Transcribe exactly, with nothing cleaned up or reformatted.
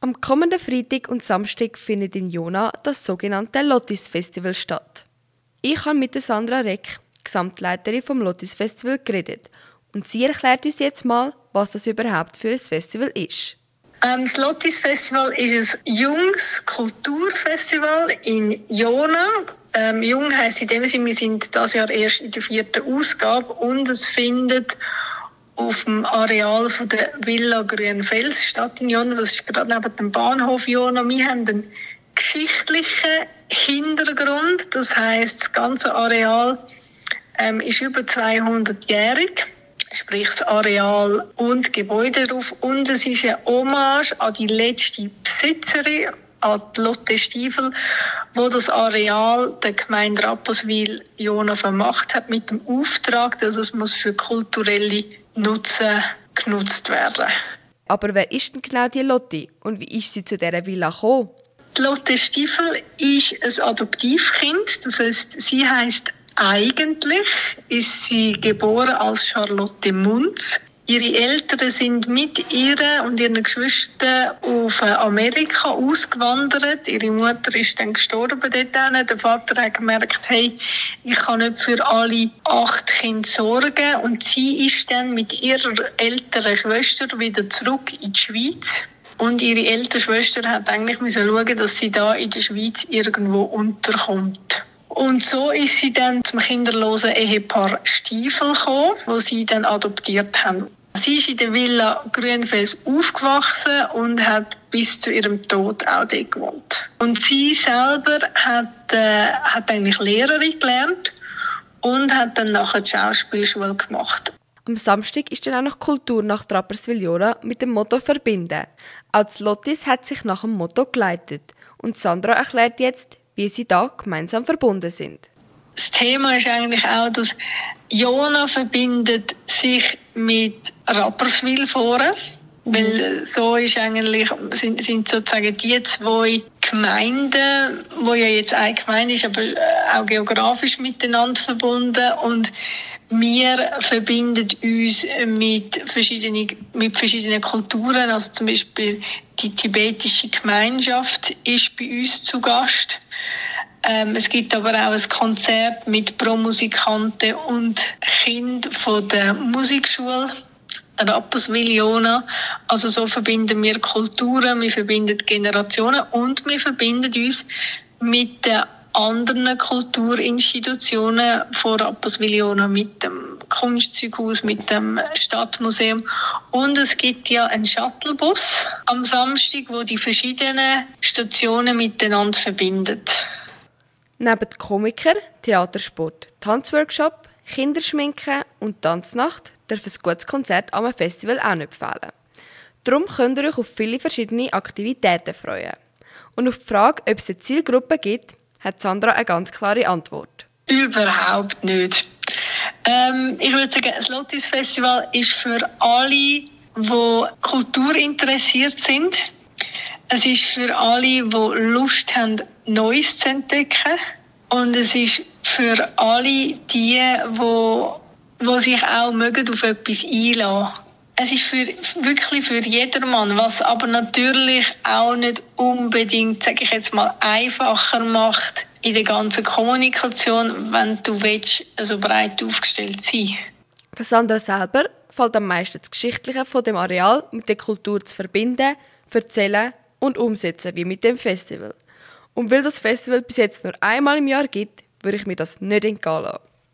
Am kommenden Freitag und Samstag findet in Jona das sogenannte Lottis Festival statt. Ich habe mit Sandra Reck, Gesamtleiterin vom Lottis Festival, geredet und sie erklärt uns jetzt mal, was das überhaupt für ein Festival ist. Ähm, das Lottis Festival ist ein junges Kulturfestival in Jona. Ähm, jung heisst in dem Sinne, wir sind dieses Jahr erst in der vierten Ausgabe und es findet auf dem Areal von der Villa Grünfels statt in Jona. Das ist gerade neben dem Bahnhof Jona. Wir haben einen geschichtlichen Hintergrund. Das heisst, das ganze Areal ähm, ist über zweihundertjährig. Sprich das Areal und Gebäude drauf. Und es ist eine Hommage an die letzte Besitzerin, an die Lotte Stiefel, wo das Areal der Gemeinde Rapperswil-Jona vermacht hat mit dem Auftrag, dass es muss für kulturelle Nutzen genutzt werden. Aber wer ist denn genau die Lotte und wie ist sie zu dieser Villa gekommen? Die Lotte Stiefel ist ein Adoptivkind. Das heisst, sie heisst eigentlich ist sie geboren als Charlotte Munz. Ihre Eltern sind mit ihr und ihren Geschwistern auf Amerika ausgewandert. Ihre Mutter ist dann gestorben dort. Der Vater hat gemerkt, hey, ich kann nicht für alle acht Kinder sorgen. Und sie ist dann mit ihrer älteren Schwester wieder zurück in die Schweiz. Und ihre ältere Schwester hat eigentlich müssen schauen, dass sie da in der Schweiz irgendwo unterkommt. Und so ist sie dann zum kinderlosen Ehepaar Stiefel gekommen, wo sie dann adoptiert haben. Sie ist in der Villa Grünfels aufgewachsen und hat bis zu ihrem Tod auch dort gewohnt. Und sie selber hat, äh, hat eigentlich Lehrerin gelernt und hat dann nachher die Schauspielschule gemacht. Am Samstag ist dann auch noch Kultur nach Rapperswil-Jona mit dem Motto «Verbinden». Auch das Lottis hat sich nach dem Motto geleitet. Und Sandra erklärt jetzt, wie sie da gemeinsam verbunden sind. Das Thema ist eigentlich auch, dass Jona verbindet sich mit Rapperswil vorne, weil so ist eigentlich, sind, sind sozusagen die zwei Gemeinden, wo ja jetzt eine Gemeinde ist, aber auch geografisch miteinander verbunden und wir verbinden uns mit verschiedenen, mit verschiedenen Kulturen, also zum Beispiel die tibetische Gemeinschaft ist bei uns zu Gast. Ähm, es gibt aber auch ein Konzert mit Pro-Musikanten und Kindern von der Musikschule Rapperswil-Jona. Also so verbinden wir Kulturen, wir verbinden Generationen und wir verbinden uns mit den anderen Kulturinstitutionen von Rapperswil-Jona, mit dem Kunstzeughaus, mit dem Stadtmuseum. Und es gibt ja einen Shuttlebus am Samstag, wo die verschiedenen Stationen miteinander verbindet. Neben Komiker, Theatersport, Tanzworkshop, Kinderschminken und Tanznacht darf ein gutes Konzert am Festival auch nicht fehlen. Darum könnt ihr euch auf viele verschiedene Aktivitäten freuen. Und auf die Frage, ob es eine Zielgruppe gibt, hat Sandra eine ganz klare Antwort. Überhaupt nicht. Ähm, ich würde sagen, das Lottis Festival ist für alle, die Kultur interessiert sind. Es ist für alle, die Lust haben, Neues zu entdecken. Und es ist für alle die, die, die sich auch mögen, auf etwas einlassen. Es ist für, wirklich für jedermann, was aber natürlich auch nicht unbedingt, sage ich jetzt mal, einfacher macht in der ganzen Kommunikation, wenn du willst, so breit aufgestellt sein. Für Sandra selber gefällt am meisten das Geschichtliche von dem Areal mit der Kultur zu verbinden, erzählen und umsetzen, wie mit dem Festival. Und weil das Festival bis jetzt nur einmal im Jahr gibt, würde ich mir das nicht entgehen lassen.